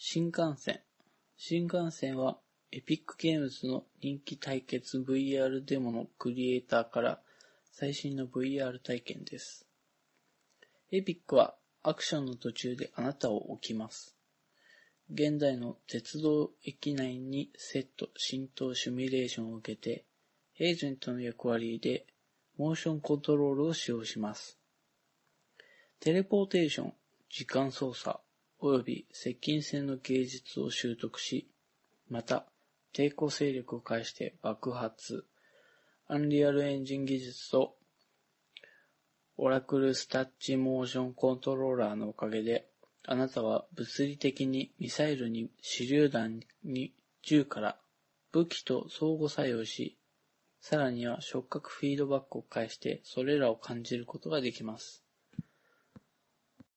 新幹線。新幹線はエピックゲームズの人気対決 VR デモのクリエイターから最新の VR 体験です。エピックはアクションの途中であなたを置きます。現代の鉄道駅内にセット浸透シミュレーションを受けて、エージェントの役割でモーションコントロールを使用します。テレポーテーション、時間操作、および接近戦の芸術を習得し、また、抵抗勢力を介して爆発、アンリアルエンジン技術とオラクルスタッチモーションコントローラーのおかげで、あなたは物理的にミサイルに手榴弾に銃から武器と相互作用し、さらには触覚フィードバックを介してそれらを感じることができます。